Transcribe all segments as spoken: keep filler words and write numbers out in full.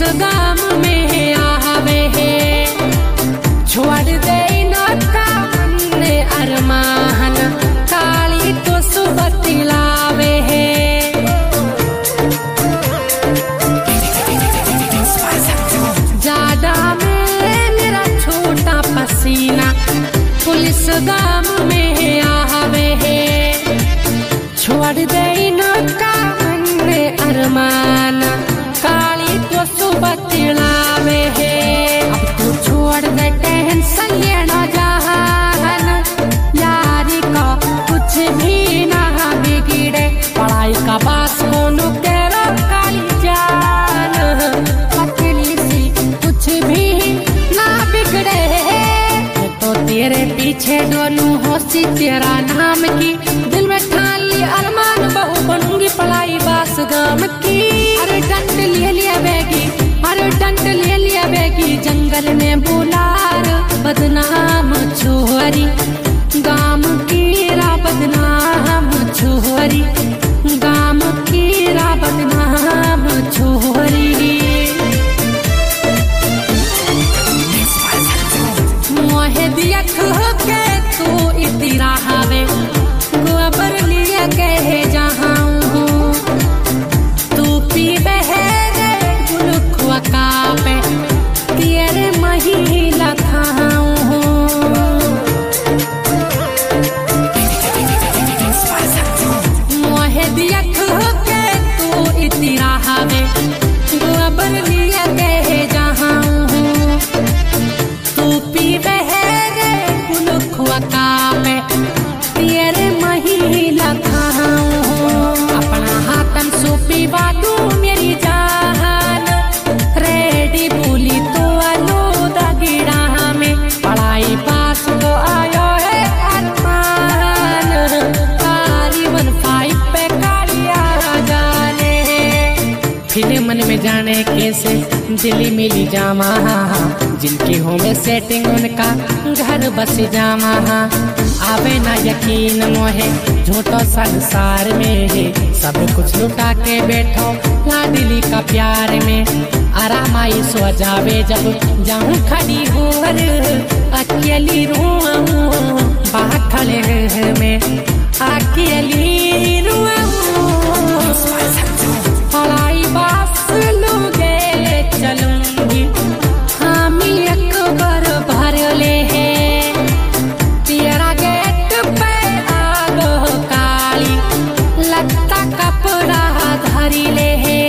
गाम में आवे है, छोड़ दे न कामन अरमान, काली तो सुबह तिलावे है। ज्यादा में मेरा छोटा पसीना, पुलिस गाम में आवे है, छोड़ दे न कामन अरमान, काली तो सुबह तिलावे है। अब तू छोड़ दे टेंशन ये न जहान, यारी का कुछ भी ना बिगड़े, पढ़ाई का बास कोनो तेरा काली जान, पतली सी कुछ भी ना बिगड़े, तो तेरे पीछे डोलू होशी तेरा नाम की, दिल में ठान ली अरमान बहू बनूंगी पलाई बास गाम की। अरे डंड ले लिया बेगी, अरे डंड ले लिया बेगी, जंगल में बुलार बदनाम छोरी, गाम की रा बदनाम छोरी, गाम की रा बदनाम छोरी। मोहे दिया के तू इतरा हवे, गोबर लिए कहे जहाँ हूँ, तू पी बहरे गुलखुआ कापे, तेरे महिला खाऊं हूँ। मोहे दिया के तू इतरा हवे, गोबर लिए कहे जहाँ हूँ, तू पी बहरे गुलखुआ कापे, तेरे महिला खाऊं हूँ। अपना हाथन सूपी बाटू मेरी जान, रेडी बोली तो आलूदा गिड़ा में, पढ़ाई पास तो आयो है अरमान, कारी वन फाइव पे कालिया जाने, फिल्म मन में जाने कैसे दिल्ली मिली जामा, जिनकी हो में सेटिंग उनका घर बस जामा, आवे ना यकीन मोहे झूठो संसार में है, सब कुछ लुटा के बैठो लाडली का प्यार में, आरामाई सो जावे जब जाऊं खड़ी होर, अकेली रूआं बाखले में, अकेली रूआं पढ़ाई बास लूगे चलूंगी, हामी अकबर भर ले है, तेरा गेट पे आगो काली, लगता कपड़ा धरी ले है।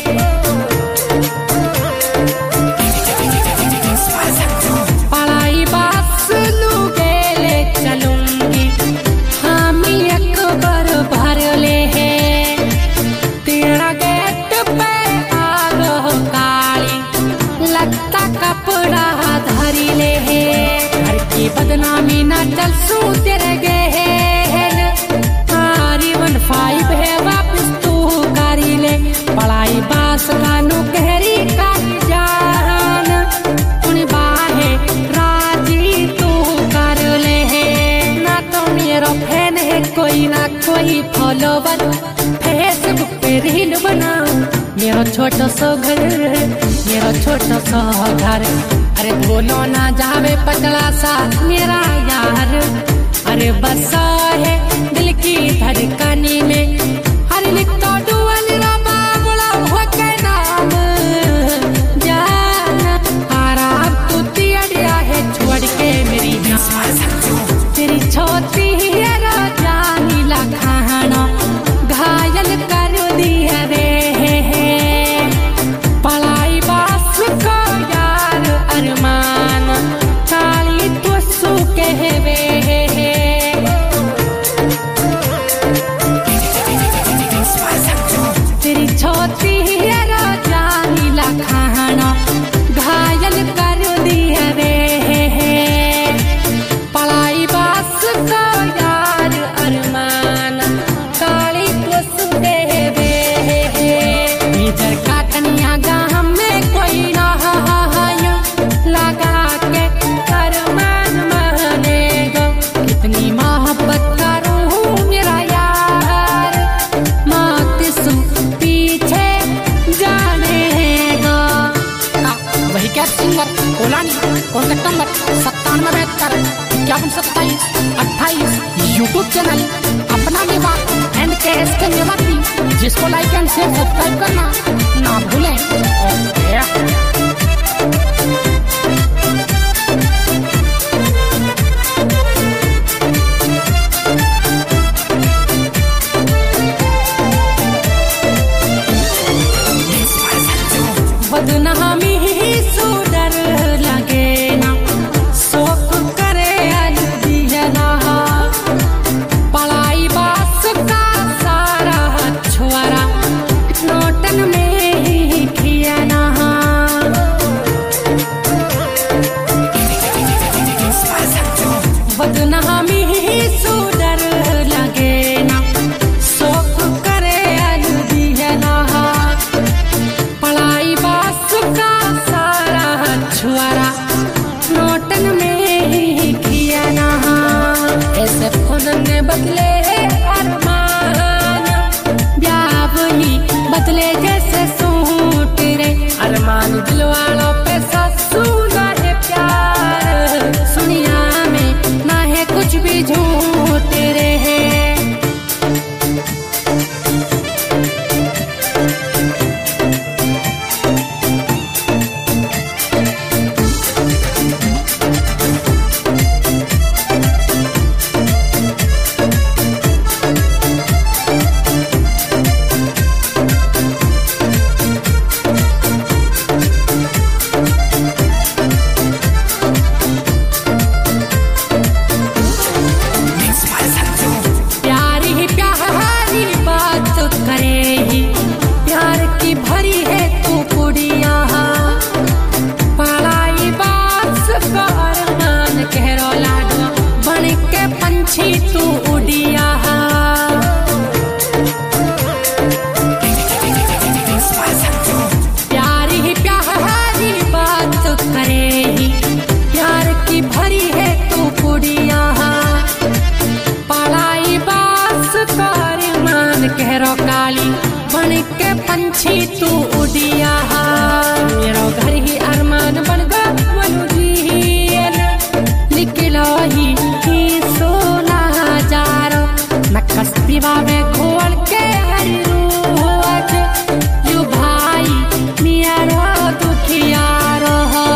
पढ़ाई बास लूगे ले चलूंगी, हामी अकबर भर ले है, तेरा गेट पे आगो काली, लगता कपड़ा धरी ले है। घर की बदनामी ना चल सू तेरे गेहन, कारी वन फाइव है वापस तू कारी ले, पढ़ाई बास कानू कहरी कारी जान, उन बाहे राजी तू कर ले है, ना तो मेरा फैन है कोई ना कोई फॉलोवर, फेसबुक पे रील बनाऊं मेरा छोटा सा घर, मेरा छोटा सा घर, अरे बोलो ना जावे पतला सा मेरा यार, अरे बसा है दिल की धड़कनी में, हर लिख तो डुअल रबा बुला हुआ के नाम जान, आराम तू दिया है छोड़ के मेरी जान, तेरी छोटी है राजानी लखाना, घायल कर दी है रे, पढ़ाई बास को यार अरमान, काली तो सू कहवे। कॉन्टैक्ट नंबर सत्तानवे बहत्तर इक्यावन सत्ताईस अट्ठाईस। यूट्यूब चैनल अपना निवास एंड के एस के निवासी, जिसको लाइक एंड शेयर सब्सक्राइब करना ना भूलें। ओके बदनामी ही सो डर लगे ना, शोक करे अलविदा, पढ़ाई बास का सारा छुआरा नोटन में ही किया ना। बदनामी ही सो डर लगे ना, शोक करे अलविदा, पढ़ाई का सारा छुआरा नोटन में ही किया ना। ऐसे फोन ने बदले अरमान, ब्याह ही बदले जैसे सूट रे। अरमान दिल वालों पे सुना है प्यार, सुनिया में ना है कुछ भी झूठ रे। तू उड़िया प्यार ही प्यारी बात करेगी, प्यार की भरी है तू कुड़िया। पढ़ाई बास कर मान कहरो काली, बन के पंछी तू उड़िया। मेरो घर ही अरमान बन गा मनुजियल, निकलो ही कस्बा में घोल के हर रोज यू भाई मिया रो दुखिया रो।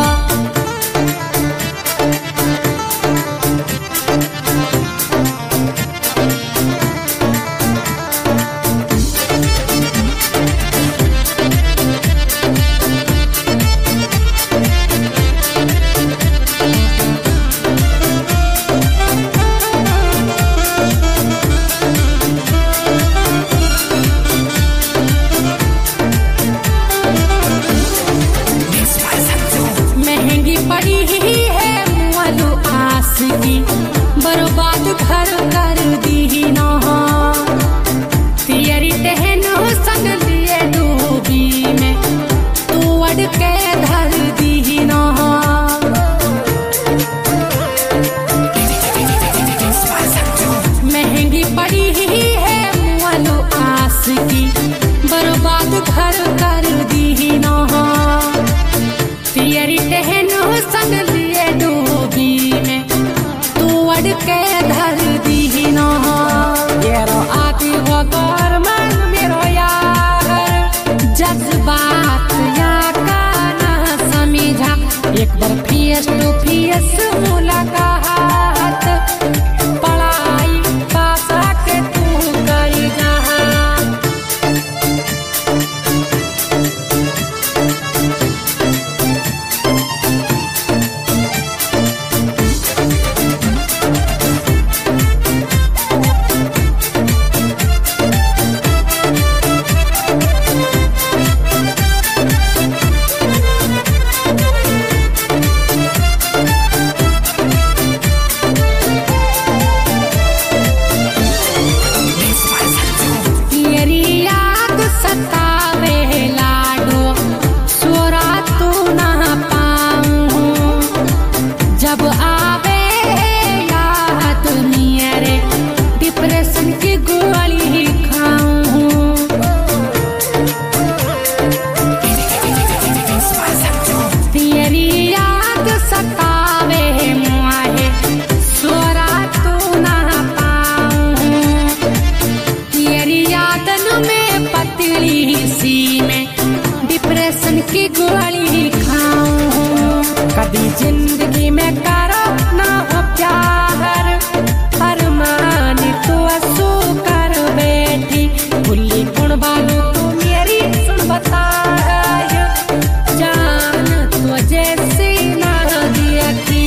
यादन में पतली सी में डिप्रेशन की गोली खाऊं। कभी जिंदगी में करो ना हो प्यार, अरमान तो असू कर बैठी भूली कौन बालू तू मेरी सुन बता जान तो जैसी ना दिया की।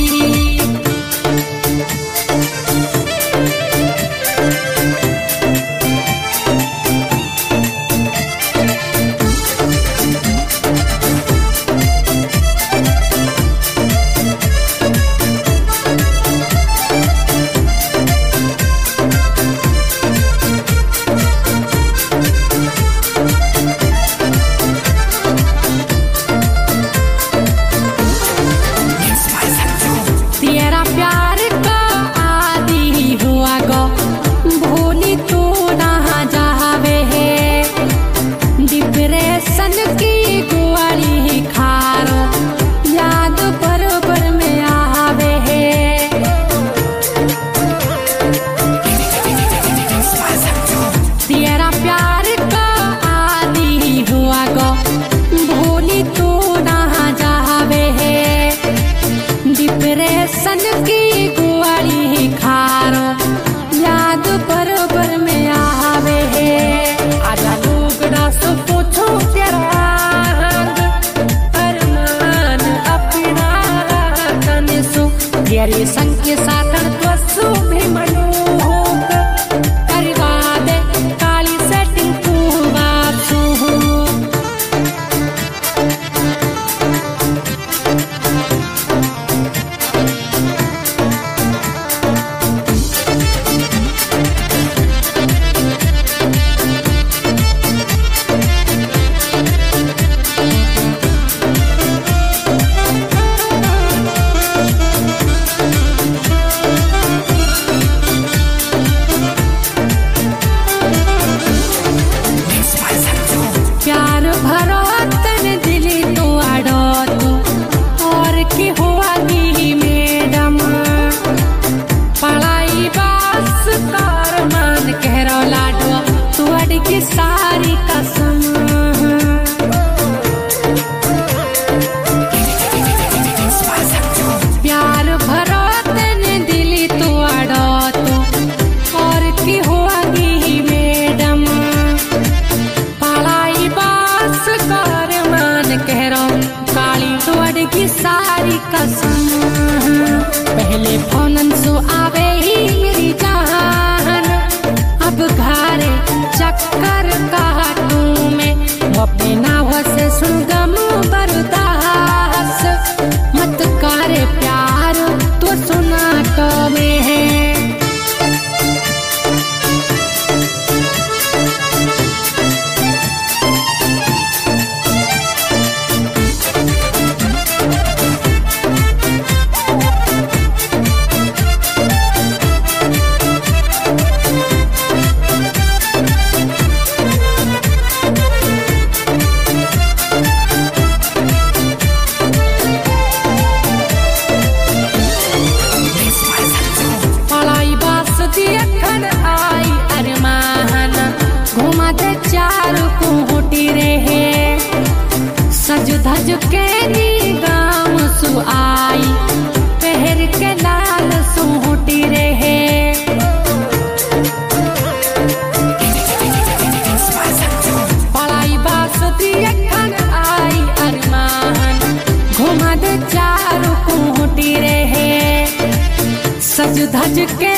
डिप्रेशन की गोली खारो याद बरोबर में आवे है। आजा लोग ना सो पूछो तेरा रंग, अरमान अपना तने सो तेरी संग के साथ तो सो भी मनोक करवा दे काली सेटिंग तू बासू। की सारी कसम प्यार भरो तने दिली तो अड़ो तो और की होगी मैडम पढ़ाई बास कर मान कह रो काली तोड़ की सारी कसम। पहले फोनन सो आवे ही मेरी जान, अब घरे चक्कर काटू में अपने नाव से सुन गम बर्दाश्त मत करे प्यार तो सुना तो में है। चारों को होटी रहे सज धज के नी गाँव सु आई पहर के लाल सु होटी रहे। पढ़ाई बास दियखन आई अरमान घुमा दे चारों को होटी रहे सज धज के